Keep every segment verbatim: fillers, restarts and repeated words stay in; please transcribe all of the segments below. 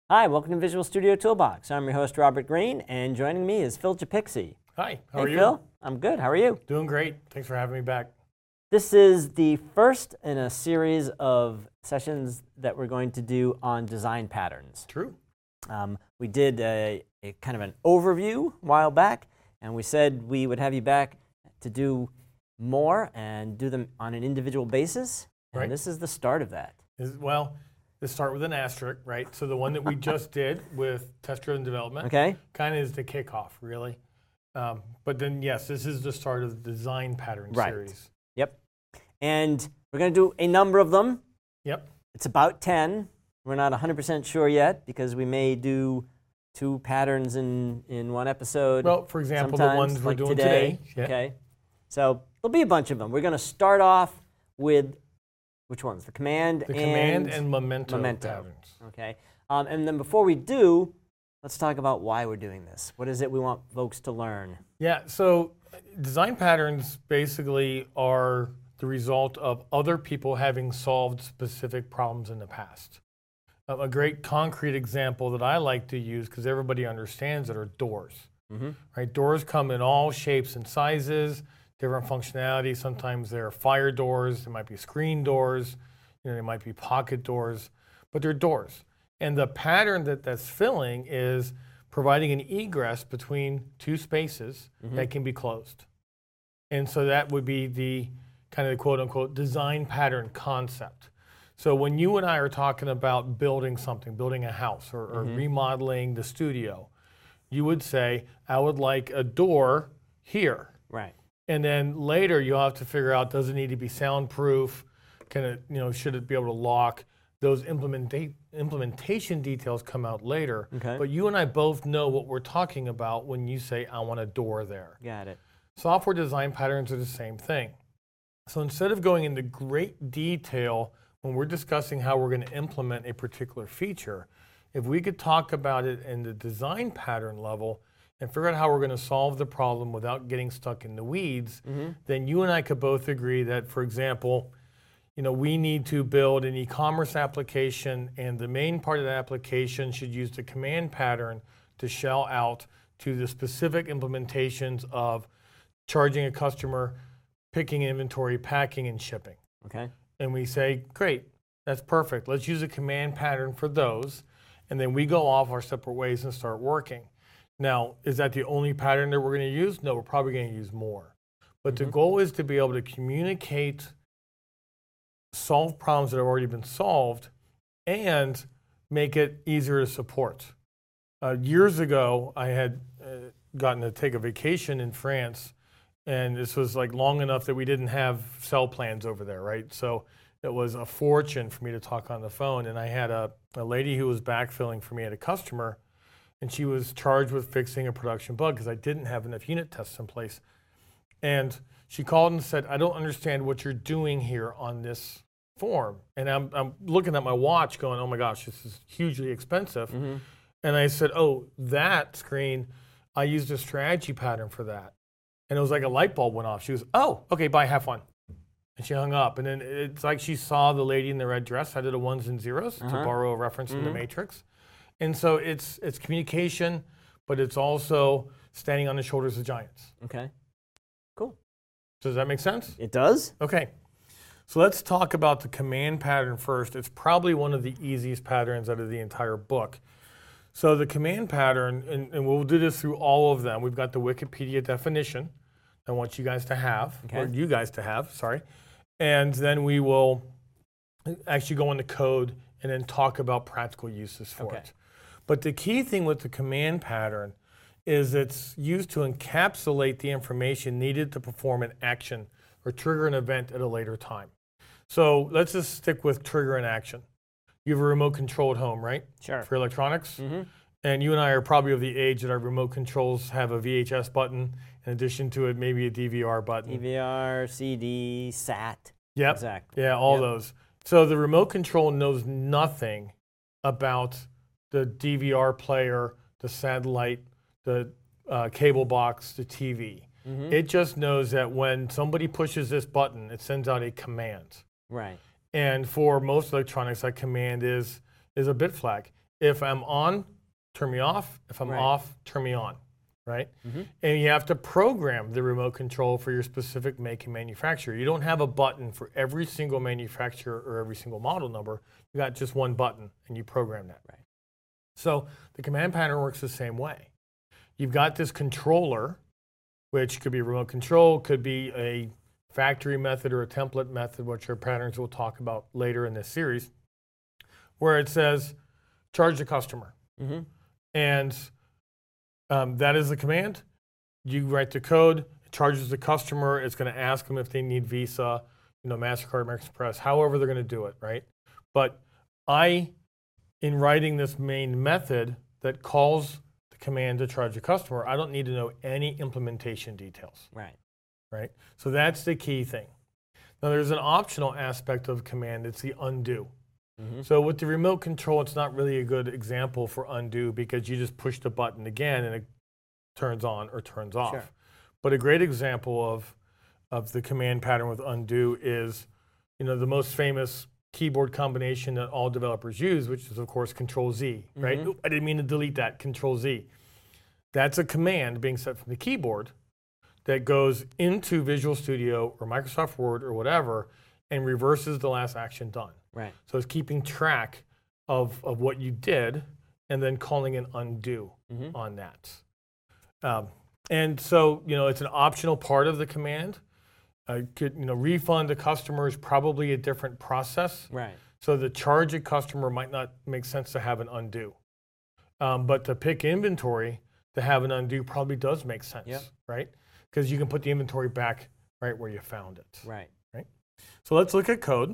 Hi, welcome to Visual Studio Toolbox. I'm your host, Robert Green, and joining me is Phil Japixi. Hi, how hey, are you? Phil, I'm good. How are you? Doing great. Thanks for having me back. This is the first in a series of sessions that we're going to do on design patterns. True. Um, we did a, a kind of an overview a while back, and we said we would have you back to do more and do them on an individual basis. And Right. this is the start of that. Is, well, let's start with an asterisk, right? So the one that we just did with test-driven development Okay? kind of is the kickoff, really. Um, but then, yes, this is the start of the design pattern Right. series. Yep. And we're going to do a number of them. Yep. It's about ten. We're not one hundred percent sure yet because we may do two patterns in, in one episode. Well, for example, the sometimes, ones we're like doing today. today. Yeah. Okay. So there'll be a bunch of them. We're going to start off with which ones? The command The and command and memento, memento. patterns. Okay. Um, and then before we do, let's talk about why we're doing this. What is it we want folks to learn? Yeah, so design patterns basically are the result of other people having solved specific problems in the past. Uh, a great concrete example that I like to use, because everybody understands it, are doors. Mm-hmm. Right? Doors come in all shapes and sizes, different functionality. Sometimes they're fire doors, they might be screen doors, you know, they might be pocket doors, but they're doors. And the pattern that that's filling is providing an egress between two spaces Mm-hmm. that can be closed. And so that would be the kind of the quote unquote design pattern concept. So when you and I are talking about building something, building a house or, or Mm-hmm. remodeling the studio, you would say, I would like a door here. Right. And then later you'll have to figure out, does it need to be soundproof? Can it, you know, should it be able to lock? Those implementa- implementation details come out later. Okay. But you and I both know what we're talking about when you say, I want a door there. Got it. Software design patterns are the same thing. So instead of going into great detail when we're discussing how we're going to implement a particular feature, if we could talk about it in the design pattern level and figure out how we're going to solve the problem without getting stuck in the weeds, Mm-hmm. then you and I could both agree that, for example, you know, we need to build an e-commerce application, and the main part of the application should use the command pattern to shell out to the specific implementations of charging a customer, picking inventory, packing, and shipping. Okay. And we say, great, that's perfect. Let's use a command pattern for those. And then we go off our separate ways and start working. Now, is that the only pattern that we're going to use? No, we're probably going to use more. But Mm-hmm. the goal is to be able to communicate, solve problems that have already been solved, and make it easier to support. Uh, years ago, I had uh, gotten to take a vacation in France, and this was like long enough that we didn't have cell plans over there, right? So it was a fortune for me to talk on the phone, and I had a, a lady who was backfilling for me at a customer, and she was charged with fixing a production bug because I didn't have enough unit tests in place. And she called and said, I don't understand what you're doing here on this form. And I'm, I'm looking at my watch going, oh my gosh, this is hugely expensive. Mm-hmm. And I said, oh, that screen, I used a strategy pattern for that. And it was like a light bulb went off. She was, oh, okay, bye, have fun. And she hung up. And then it's like she saw the lady in the red dress. I did a ones and zeros Uh-huh. to borrow a reference from the Mhm. Matrix. And so it's it's communication, but it's also standing on the shoulders of giants. Okay. Cool. Does that make sense? It does? Okay. So let's talk about the command pattern first. It's probably one of the easiest patterns out of the entire book. So the command pattern, and, and we'll do this through all of them. We've got the Wikipedia definition I want you guys to have, Okay. or you guys to have, sorry. And then we will actually go into code and then talk about practical uses for Okay. it. But the key thing with the command pattern is it's used to encapsulate the information needed to perform an action or trigger an event at a later time. So let's just stick with trigger an action. You have a remote control at home, right? Sure. For electronics. Mm-hmm. And you and I are probably of the age that our remote controls have a V H S button, in addition to it, maybe a D V R button. D V R, C D, S A T. Yep. Exactly. Yeah, all Yep. those. So the remote control knows nothing about the D V R player, the satellite, the uh, cable box, the T V. Mm-hmm. It just knows that when somebody pushes this button, it sends out a command. Right. And for most electronics, that command is, is a bit flag. if I'm on, turn me off. If I'm Right. off, turn me on, right? Mm-hmm. And you have to program the remote control for your specific make and manufacturer. You don't have a button for every single manufacturer or every single model number. You got just one button, and you program that. Right. So the command pattern works the same way. You've got this controller, which could be remote control, could be a factory method or a template method, which are patterns we'll talk about later in this series, where it says, charge the customer. Mm-hmm. And um, that is the command. You write the code, it charges the customer, it's going to ask them if they need Visa, you know, MasterCard, American Express, however they're going to do it, right? But I, in writing this main method that calls the command to charge the customer, I don't need to know any implementation details. Right. Right? So that's the key thing. Now there's an optional aspect of command, it's the undo. Mm-hmm. So with the remote control, it's not really a good example for undo because you just push the button again and it turns on or turns off. Sure. But a great example of, of the command pattern with undo is, you know, the most famous keyboard combination that all developers use, which is of course Control Z, right? Mm-hmm. Oop, I didn't mean to delete that, Control Z. That's a command being set from the keyboard that goes into Visual Studio or Microsoft Word or whatever and reverses the last action done. Right. So it's keeping track of, of what you did and then calling an undo Mm-hmm. on that. Um, and so, you know, it's an optional part of the command. Uh, could, you know, refund a customer is probably a different process. Right. So the charge a customer might not make sense to have an undo. Um, but to pick inventory, to have an undo probably does make sense, Yep. right? Because you can put the inventory back right where you found it. Right. So let's look at code.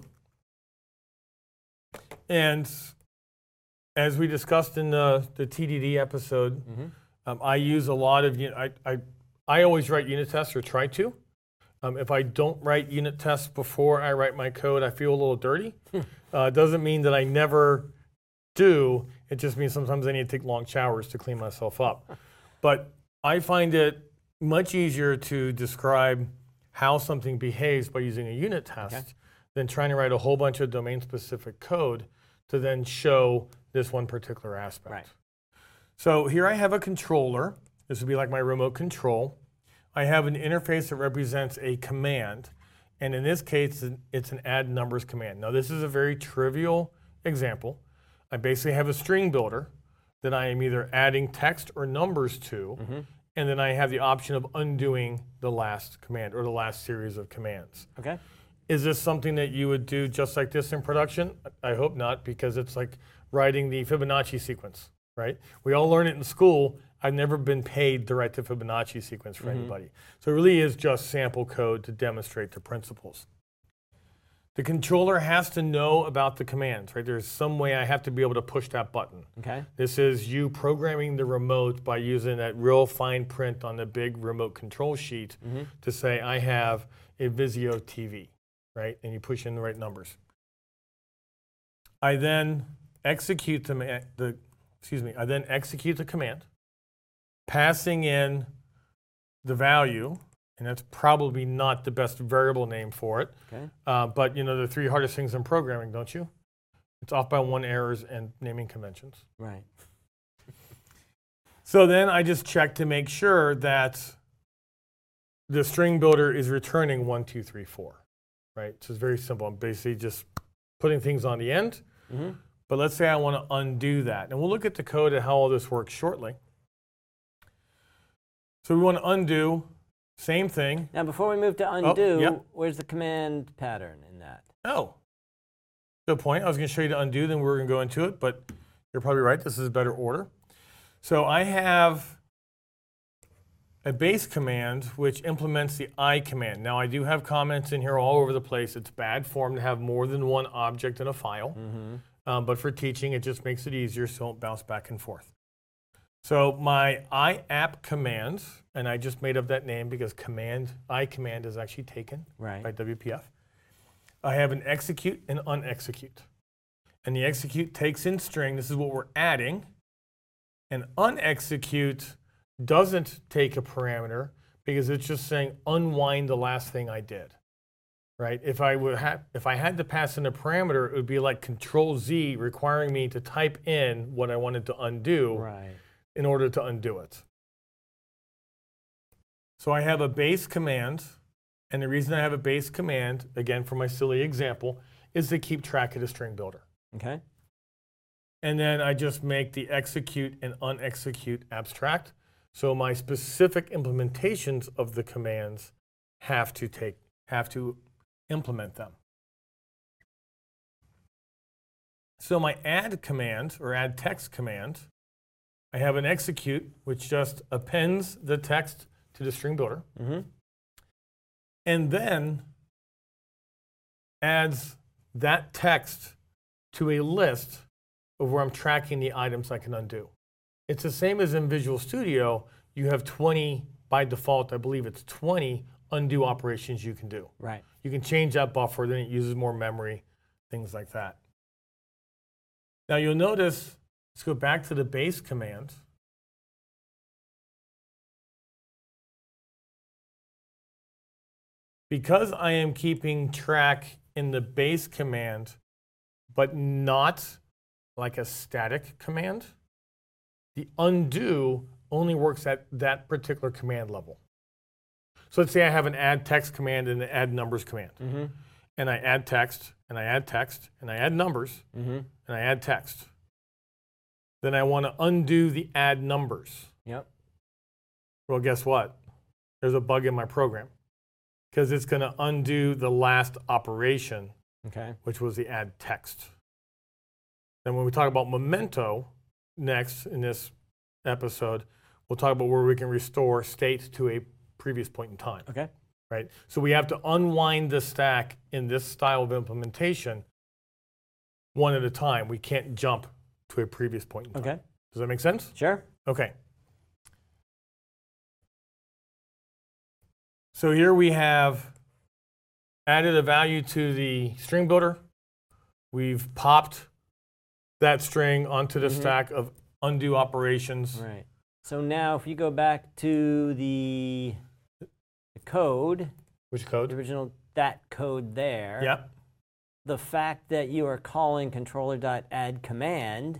And as we discussed in the, the T D D episode, Mm-hmm. um, I use a lot of, I, I, I always write unit tests or try to. Um, if I don't write unit tests before I write my code, I feel a little dirty. uh, it doesn't mean that I never do. It just means sometimes I need to take long showers to clean myself up. But I find it much easier to describe how something behaves by using a unit test Okay. than trying to write a whole bunch of domain-specific code to then show this one particular aspect. Right. So here I have a controller. This would be like my remote control. I have an interface that represents a command, and in this case, it's an add numbers command. Now this is a very trivial example. I basically have a string builder that I am either adding text or numbers to, Mm-hmm. and then I have the option of undoing the last command or the last series of commands. Okay. Is this something that you would do just like this in production? I hope not, because it's like writing the Fibonacci sequence, right? We all learn it in school. I've never been paid to write the Fibonacci sequence for Mm-hmm. anybody. So it really is just sample code to demonstrate the principles. The controller has to know about the commands, right? There's some way I have to be able to push that button. Okay. This is you programming the remote by using that real fine print on the big remote control sheet Mm-hmm. to say, I have a Vizio T V, right? And you push in the right numbers. I then execute the, ma- the excuse me, I then execute the command, passing in the value, and that's probably not the best variable name for it. Okay. Uh, but you know the three hardest things in programming, don't you? It's off by one errors and naming conventions. Right. So then I just check to make sure that the string builder is returning one, two, three, four, right? So it's very simple. I'm basically just putting things on the end. Mm-hmm. But let's say I want to undo that. And we'll look at the code and how all this works shortly. So we want to undo, same thing. Now, before we move to undo, yep. where's the command pattern in that? Oh, good point. I was going to show you to undo, then we were going to go into it, but you're probably right. This is a better order. So I have a base command which implements the I command. Now I do have comments in here all over the place. It's bad form to have more than one object in a file, Mm-hmm. um, but for teaching it just makes it easier so it won't bounce back and forth. So my I app command, and I just made up that name because command I command is actually taken Right. by W P F. I have an execute and unexecute. And the execute takes in string, this is what we're adding, and unexecute doesn't take a parameter because it's just saying unwind the last thing I did. right? If I would have, if I had to pass in a parameter, it would be like Control Z requiring me to type in what I wanted to undo Right. in order to undo it. So I have a base command, and the reason I have a base command, again for my silly example, is to keep track of the string builder. Okay. And then I just make the execute and unexecute abstract. So my specific implementations of the commands have to take, have to implement them. So my add command, or add text command, I have an execute, which just appends the text to the string builder. Mm-hmm. And then adds that text to a list of where I'm tracking the items I can undo. It's the same as in Visual Studio. You have twenty, by default, I believe it's twenty undo operations you can do. Right. You can change that buffer, then it uses more memory, things like that. Now you'll notice, let's go back to the base command. Because I am keeping track in the base command, but not like a static command, the undo only works at that particular command level. So let's say I have an add text command and an add numbers command. Mm-hmm. And I add text, and I add text, and I add numbers, Mm-hmm. and I add text. Then I want to undo the add numbers. Yep. Well, guess what? There's a bug in my program, because it's going to undo the last operation, Okay. which was the add text. Then when we talk about Memento next in this episode, we'll talk about where we can restore state to a previous point in time. Okay. Right? So we have to unwind the stack in this style of implementation one at a time. We can't jump to a previous point in time. Okay. Does that make sense? Sure. Okay. So here we have added a value to the string builder. We've popped that string onto the Mhm. stack of undo operations. Right. So now if you go back to the, the code, Which the code? original that code there, Yep. the fact that you are calling controller.add command,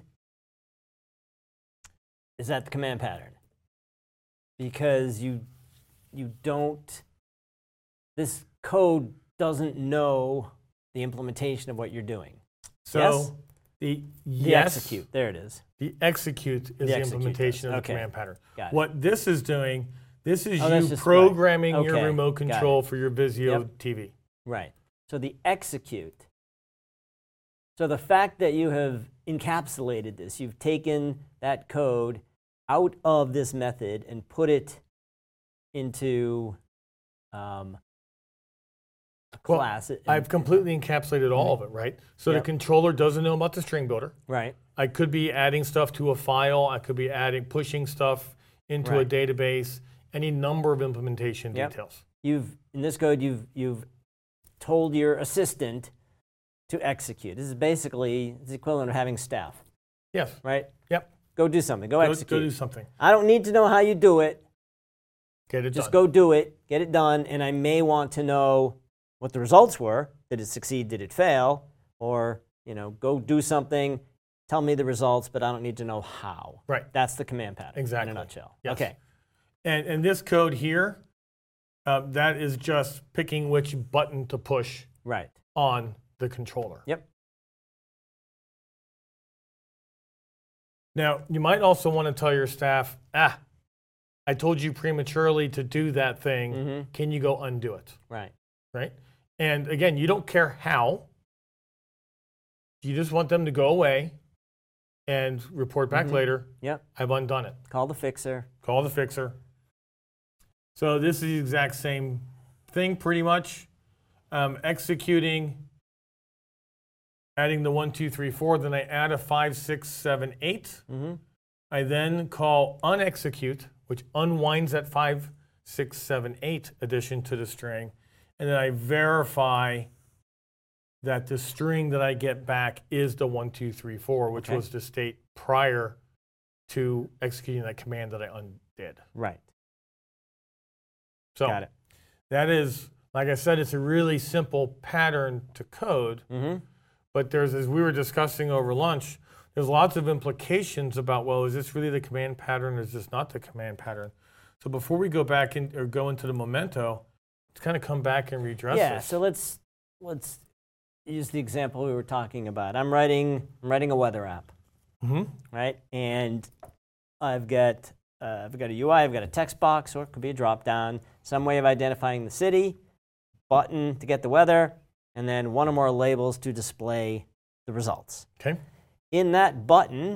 is that the command pattern? Because you you don't, this code doesn't know the implementation of what you're doing. So Yes? the The yes, execute, there it is. the execute is the, The execute implementation does. of the Okay. command pattern. Got it. What this is doing, this is Oh, that's you just- right. programming your Okay, remote got control it. for your Vizio Yep. T V. Right. So the execute. So the fact that you have encapsulated this, you've taken that code out of this method and put it into um, a Well, class. and- I've completely encapsulated all of it, right? So Yep. the controller doesn't know about the string builder. right. I could be adding stuff to a file. I could be adding, pushing stuff into Right. a database, any number of implementation Yep. details. You've in this code you've you've told your assistant to execute. This is basically it's the equivalent of having staff, Yes. right? Yep. Go do something. Go, Go, execute. go do something. I don't need to know how you do it. Get it Just done. go do it, get it done, and I may want to know what the results were. Did it succeed? Did it fail? Or, you know, go do something, tell me the results, but I don't need to know how. Right. That's the command pattern Exactly. in a nutshell. Yes. Okay. And, and this code here, uh, that is just picking which button to push Right. on the controller. Yep. Now, you might also want to tell your staff, ah, I told you prematurely to do that thing. Mm-hmm. Can you go undo it? Right. Right? And again, you don't care how. You just want them to go away and report back Mhm. later, Yep. I've undone it. Call the fixer. Call the fixer. So this is the exact same thing pretty much. Um, executing, adding the one, two, three, four, then I add a five, six, seven, eight. Mm-hmm. I then call unexecute, which unwinds that five, six, seven, eight addition to the string. And then I verify that the string that I get back is the one, two, three, four, which Okay. was the state prior to executing that command that I undid. Right. So Got it. that is Like I said, it's a really simple pattern to code, Mm-hmm. but there's, as we were discussing over lunch, there's lots of implications about, well, is this really the command pattern or is this not the command pattern? So before we go back in, or go into the memento, let's kind of come back and redress Yeah, this. so let's let's use the example we were talking about. I'm writing I'm writing a weather app, Mm-hmm. right? And I've got uh, I've got a U I, I've got a text box, or it could be a drop down, some way of identifying the city, button to get the weather, and then one or more labels to display the results. Okay. In that button,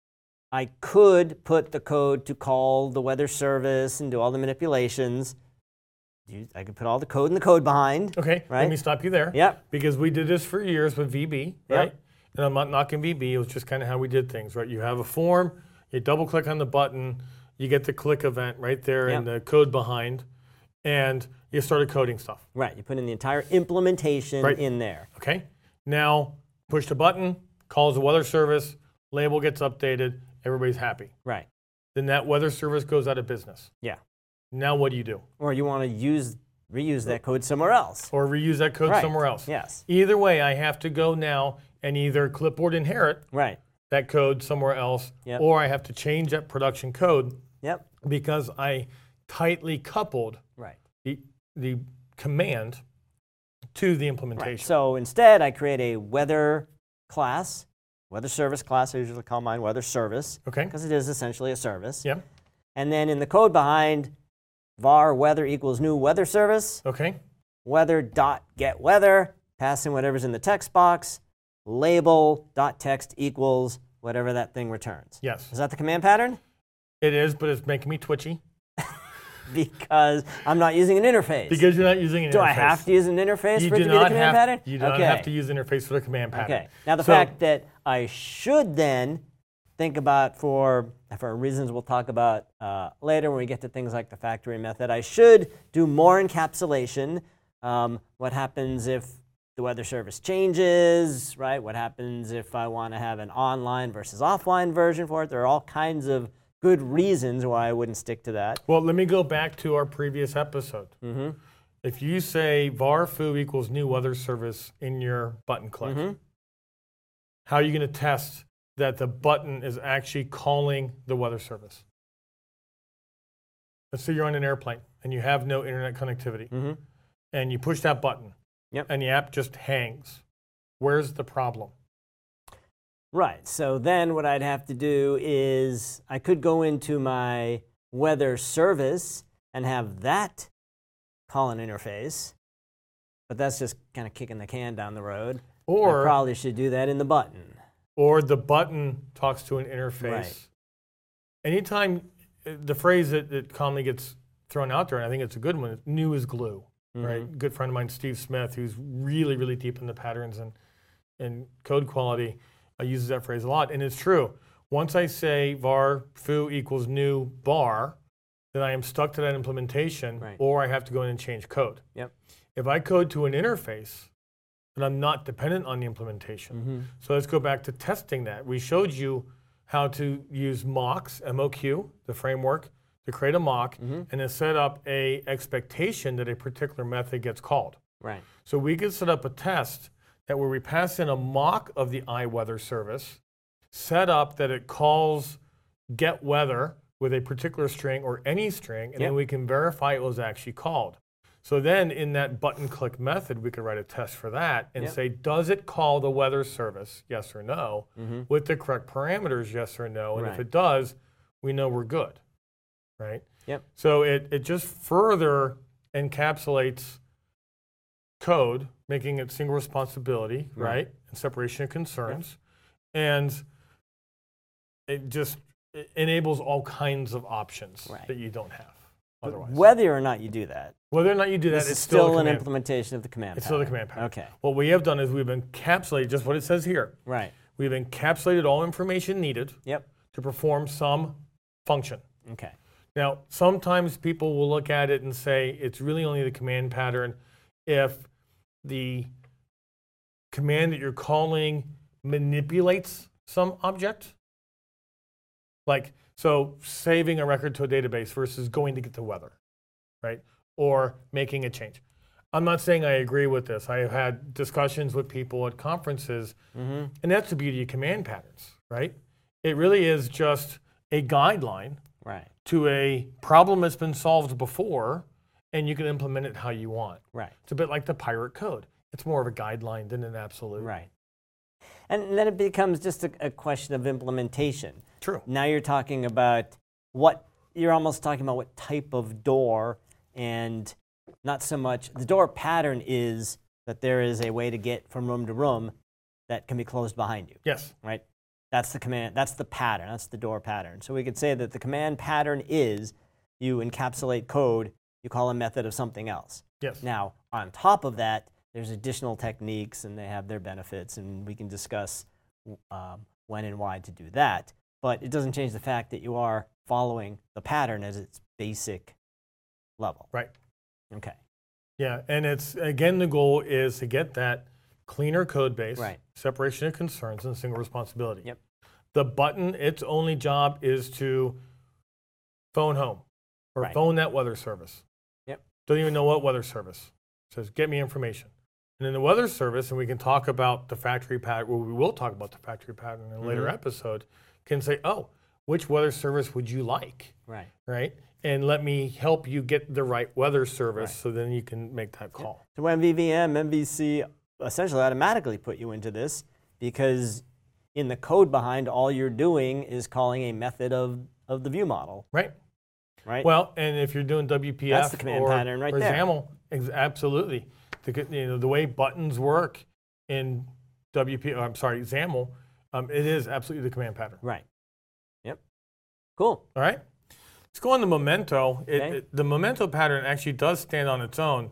I could put the code to call the weather service and do all the manipulations. You- I could put all the code in the code behind. Okay, Right. let me stop you there. Yep. Because we did this for years with V B, Yep. right? And I'm not knocking V B, it was just kind of how we did things, right? You have a form, you double click on the button, you get the click event right there and Yep. the code behind, and you started coding stuff, Right. You put in the entire implementation Right. in there. okay? Now, push the button, calls the weather service, label gets updated, everybody's happy. Right. Then that weather service goes out of business. Yeah. Now what do you do? Or you want to use reuse that code somewhere else. Or reuse that code Right. somewhere else. Yes. Either way, I have to go now and either clipboard inherit Right. that code somewhere else, Yep. or I have to change that production code Yep. because I tightly coupled Right. the, the command to the Right. implementation. So instead, I create a weather class, weather service class. I usually call mine weather service Okay. because it is essentially a service. Yeah. And then in the code behind, var weather equals new weather service, Okay. weather dot get weather, pass in whatever's in the text box, label dot text equals whatever that thing returns. Yes. Is that the command pattern? It is, but it's making me twitchy Because I'm not using an interface. because you're not using an do interface. I have to use an interface You for it do to be the not command have. pattern? You do okay. not have to use interface for the command pattern. Okay. Now the So- fact that I should then think about for for reasons we'll talk about uh, later when we get to things like the factory method, I should do more encapsulation. Um, what happens if the weather service changes, right? What happens if I want to have an online versus offline version for it? There are all kinds of good reasons why I wouldn't stick to that. Well, let me go back to our previous episode. Mm-hmm. If you say var foo equals new weather service in your button click, Mm-hmm. how are you going to test that the button is actually calling the weather service? Let's say you're on an airplane and you have no internet connectivity Mm-hmm. and you push that button Yep. and the app just hangs. Where's the problem? Right. So then what I'd have to do is I could go into my weather service and have that call an interface, but that's just kind of kicking the can down the road. I Or, probably should do that in the button. or the button talks to an interface. Right. Anytime uh, the phrase that, that commonly gets thrown out there, and I think it's a good one, is new is glue. Right, Mhm. good friend of mine, Steve Smith, who's really, really deep in the patterns and, and code quality, uh, uses that phrase a lot. And it's true. Once I say var foo equals new bar, then I am stuck to that implementation, Right. or I have to go in and change code. Yep. If I code to an interface, then I'm not dependent on the implementation. Mm-hmm. So let's go back to testing that. We showed you how to use mocks, M O Q, the framework, to create a mock, Mm-hmm. and then set up a expectation that a particular method gets called. Right. So we could set up a test that where we pass in a mock of the iWeather service, set up that it calls get weather with a particular string or any string, and Yep. then we can verify it was actually called. So then in that button click method, we could write a test for that and Yep. say, does it call the weather service, yes or no, Mm-hmm. with the correct parameters, yes or no, and if Right. it does, we know we're good, right? Yep. So it, it just further encapsulates code, making it single responsibility, right, Right. and separation of concerns, and it just it enables all kinds of options Right. that you don't have But otherwise. whether or not you do that, Whether or not you do that, this it's is still, still the an command. implementation of the command It's still the pattern. command pattern. Okay. What we have done is we've encapsulated just what it says here. Right. We've encapsulated all information needed Yep. to perform some function. Okay. Now, sometimes people will look at it and say it's really only the command pattern if the command that you're calling manipulates some object. Like, so saving a record to a database versus going to get the weather, right? Or making a change. I'm not saying I agree with this. I have had discussions with people at conferences, Mm-hmm. and that's the beauty of command patterns, right? It really is just a guideline Right. to a problem that's been solved before, and you can implement it how you want. Right. It's a bit like the pirate code. It's more of a guideline than an absolute. Right. And then it becomes just a, a question of implementation. True. Now you're talking about what, you're almost talking about what type of door, and not so much, the door pattern is that there is a way to get from room to room that can be closed behind you, Yes. right? That's the command, that's the pattern, that's the door pattern. So we could say that the command pattern is you encapsulate code, you call a method of something else. Yes. Now, on top of that, there's additional techniques, and they have their benefits, and we can discuss um, when and why to do that. But it doesn't change the fact that you are following the pattern as its basic level. Right. Okay. Yeah, and it's, again, the goal is to get that cleaner code base, Right. separation of concerns, and single responsibility. Yep. The button, its only job is to phone home or Right. phone that weather service. Yep. Don't even know what weather service. Says, get me information. And in the weather service, and we can talk about the factory pattern, well, we will talk about the factory pattern in a later Mhm. episode, can say, oh, which weather service would you like, Right. right? And let me help you get the right weather service Right. so then you can make that call. So when V V M, M V C essentially automatically put you into this, because in the code behind, all you're doing is calling a method of, of the view model, Right. right? Well, and if you're doing W P F That's the command or, pattern right or there. XAML, ex- absolutely. The, you know, the way buttons work in W P, oh, I'm sorry, XAML, um, it is absolutely the command pattern. Right. Yep. Cool. All right. Let's go on to Memento. It, Okay. it, the Memento pattern actually does stand on its own,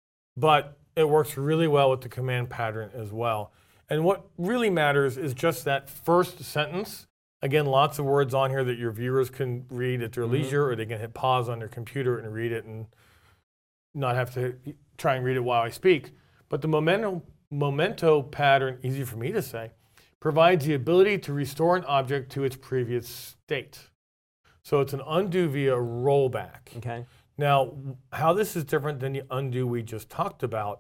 but it works really well with the command pattern as well. And what really matters is just that first sentence. Again, lots of words on here that your viewers can read at their Mhm. leisure, or they can hit pause on their computer and read it and not have to try and read it while I speak. But the Memento, Memento pattern, easy for me to say, provides the ability to restore an object to its previous state. So it's an undo via rollback. Okay. Now, how this is different than the undo we just talked about,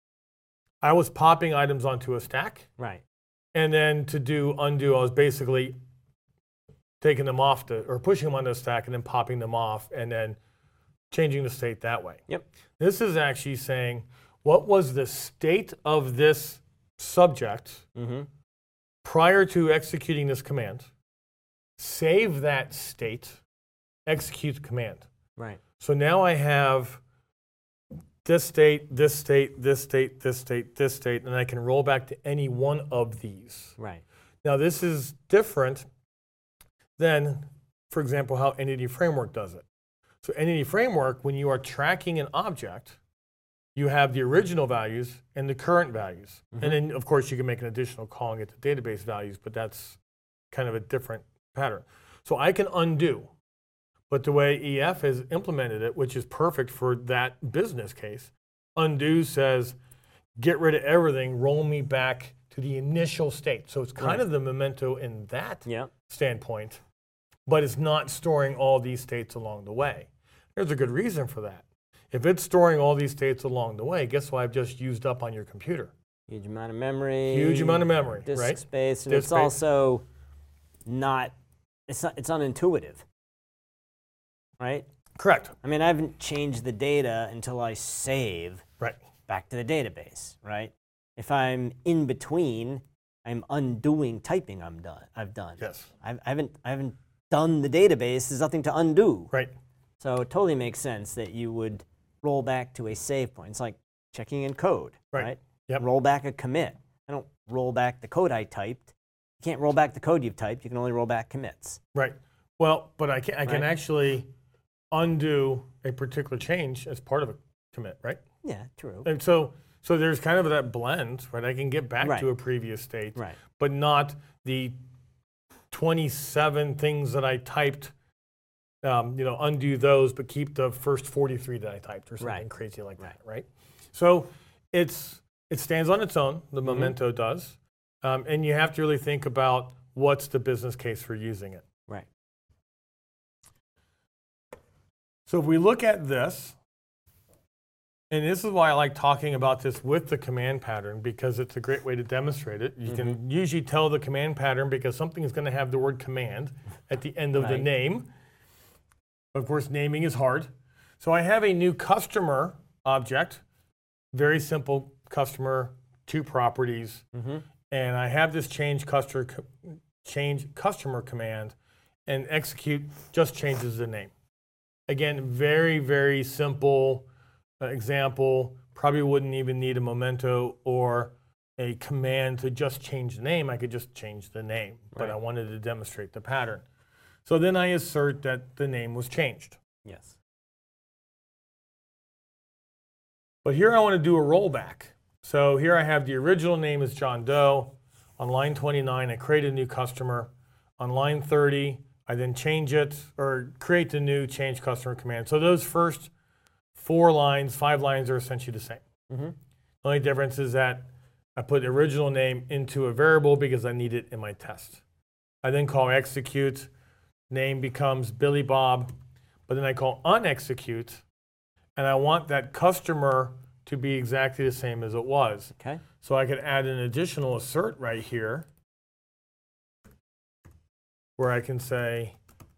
I was popping items onto a stack, Right. and then to do undo, I was basically taking them off the, or pushing them onto a stack and then popping them off and then changing the state that way. Yep. This is actually saying, what was the state of this subject Mm-hmm. prior to executing this command? Save that state, execute the command. Right. So now I have this state, this state, this state, this state, this state, and I can roll back to any one of these. Right. Now this is different than, for example, how Entity Framework does it. So Entity Framework, when you are tracking an object, you have the original values and the current values. Mhm. And then, of course, you can make an additional call and get the database values, but that's kind of a different pattern. So I can undo. But the way E F has implemented it, which is perfect for that business case, undo says, get rid of everything, roll me back to the initial state. So it's kind Right. of the Memento in that Yep. standpoint, but it's not storing all these states along the way. There's a good reason for that. If it's storing all these states along the way, guess what I've just used up on your computer? Huge amount of memory. Huge amount of memory, disk right? space, and Disk it's space. also not. It's not. It's unintuitive. Right. Correct. I mean, I haven't changed the data until I save Right. back to the database. Right. If I'm in between, I'm undoing typing. I'm done. I've done. Yes. I've, I haven't. I haven't done the database. There's nothing to undo. Right. So it totally makes sense that you would roll back to a save point. It's like checking in code, Right. right? Yep. Roll back a commit. I don't roll back the code I typed. You can't roll back the code you've typed. You can only roll back commits. Right. Well, but I can, I can Right. actually undo a particular change as part of a commit, right? Yeah, true. And so, so there's kind of that blend, right? I can get back Right. to a previous state, Right. but not the twenty-seven things that I typed. Um, you know, undo those, but keep the first forty-three that I typed, or something Right. crazy like Right. that, right? So it's it stands on its own. The Mhm. Memento does, um, and you have to really think about what's the business case for using it. Right. So if we look at this, And this is why I like talking about this with the command pattern, because it's a great way to demonstrate it. You mm-hmm. can usually tell the command pattern because something is going to have the word command at the end of right. the name. Of course, naming is hard. So I have a new customer object, very simple customer, two properties, mm-hmm. and I have this change customer, change customer command, and execute just changes the name. Again, very, very simple uh, example. Probably wouldn't even need a memento or a command to just change the name. I could just change the name, but right. I wanted to demonstrate the pattern. So then I assert that the name was changed. Yes. But here I want to do a rollback. So here I have the original name is John Doe. On line twenty-nine, I create a new customer. On line thirty, I then change it or create the new change customer command. So those first four lines, five lines are essentially the same. Mm-hmm. The only difference is that I put the original name into a variable because I need it in my test. I then call execute. Name becomes Billy Bob, but then I call unexecute, and I want that customer to be exactly the same as it was. Okay. So I could add an additional assert right here where I can say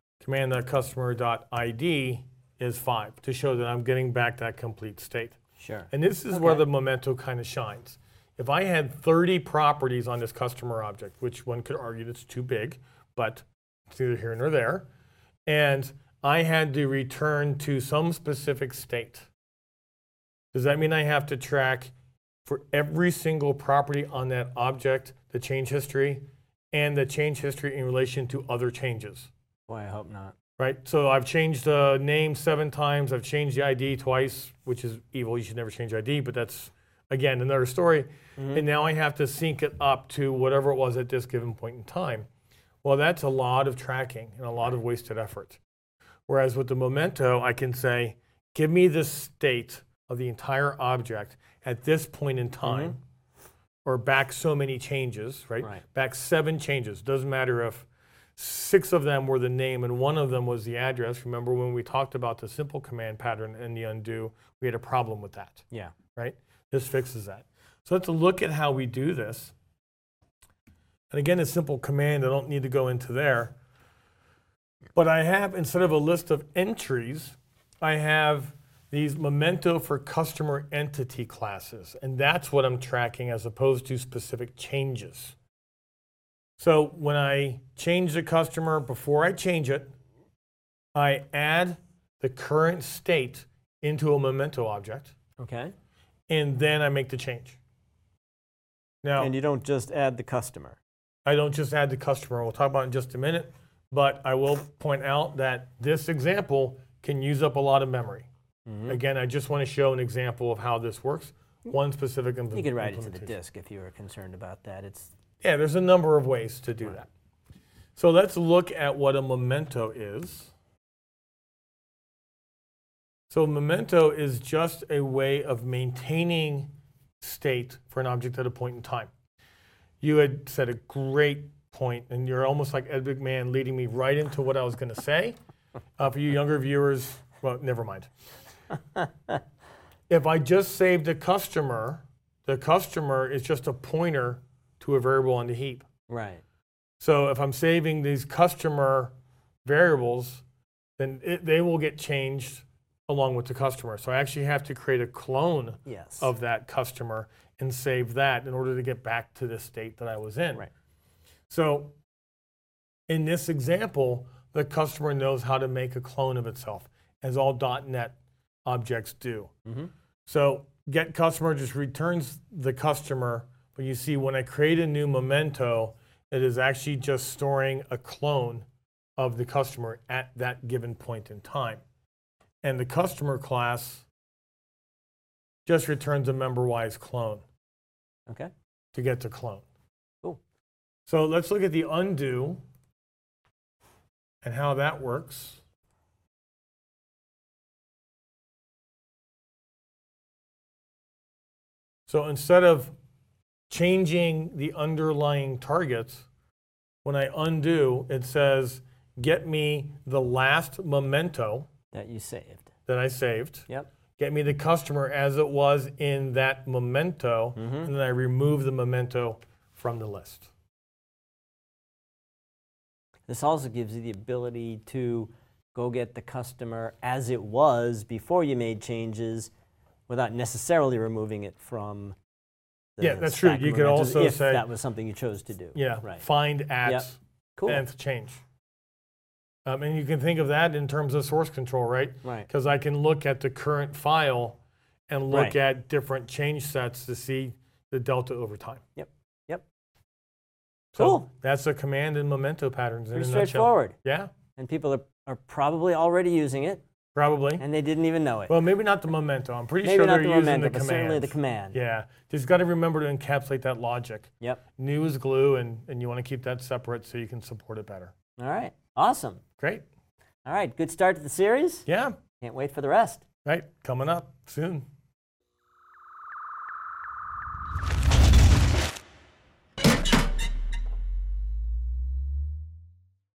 command.customer.id is five to show that I'm getting back that complete state. Sure. And this is okay. where the memento kind of shines. If I had thirty properties on this customer object, which one could argue that's too big, but it's neither here nor there, and I had to return to some specific state, does that mean I have to track for every single property on that object the change history and the change history in relation to other changes? Boy, I hope not. Right? So I've changed the name seven times. I've changed the I D twice, which is evil. You should never change I D, but that's, again, another story. Mm-hmm. And now I have to sync it up to whatever it was at this given point in time. Well, that's a lot of tracking and a lot of wasted effort. Whereas with the memento, I can say, give me the state of the entire object at this point in time, mm-hmm. or back so many changes, right? right? Back seven changes. Doesn't matter if six of them were the name and one of them was the address. Remember when we talked about the simple command pattern and the undo, we had a problem with that. Yeah. Right? This fixes that. So let's look at how we do this. And again, a simple command, I don't need to go into there. But I have, instead of a list of entries, I have these memento for customer entity classes. And that's what I'm tracking as opposed to specific changes. So when I change the customer, before I change it, I add the current state into a memento object. Okay. And then I make the change. Now, and you don't just add the customer. I don't just add the customer. We'll talk about it in just a minute. But I will point out that this example can use up a lot of memory. Mm-hmm. Again, I just want to show an example of how this works. One specific implementation. You could write it to the disk if you were concerned about that. It's Yeah, there's a number of ways to do right. that. So let's look at what a memento is. So memento is just a way of maintaining state for an object at a point in time. You had said a great point, and you're almost like Ed McMahon leading me right into what I was going to say. Uh, for you younger viewers, well, never mind. If I just saved a customer, the customer is just a pointer to a variable on the heap. Right. So if I'm saving these customer variables, then it, they will get changed along with the customer. So I actually have to create a clone yes. of that customer and save that in order to get back to the state that I was in. Right. So in this example, the customer knows how to make a clone of itself, as all .NET objects do. Mm-hmm. So get customer just returns the customer, but you see when I create a new memento, it is actually just storing a clone of the customer at that given point in time. And the customer class just returns a member-wise clone. Okay. To get to clone. Cool. So let's look at the undo and how that works. So instead of changing the underlying targets, when I undo, it says, get me the last memento that you saved. That I saved. Yep. get me the customer as it was in that memento, Mm-hmm. and then I remove the memento from the list. This also gives you the ability to go get the customer as it was before you made changes without necessarily removing it from the Yeah, that's true. stack of You could mementos also if say- that was something you chose to do. Yeah, Right. find at Yep. Cool. nth change. Um, and you can think of that in terms of source control, right? Right. Because I can look at the current file and look Right. at different change sets to see the delta over time. Yep. Yep. So Cool. that's the command and memento patterns in Pretty a nutshell. straightforward. Yeah, And people are, are probably already using it, probably. and they didn't even know it. Well, maybe not the memento. I'm pretty Maybe sure not they're the using memento, the but certainly the command. command. Yeah, just got to remember to encapsulate that logic. Yep. New is glue, and, and you want to keep that separate so you can support it better. All right. Awesome. Great. All right. Good start to the series. Yeah, Can't wait for the rest. right. Coming up soon.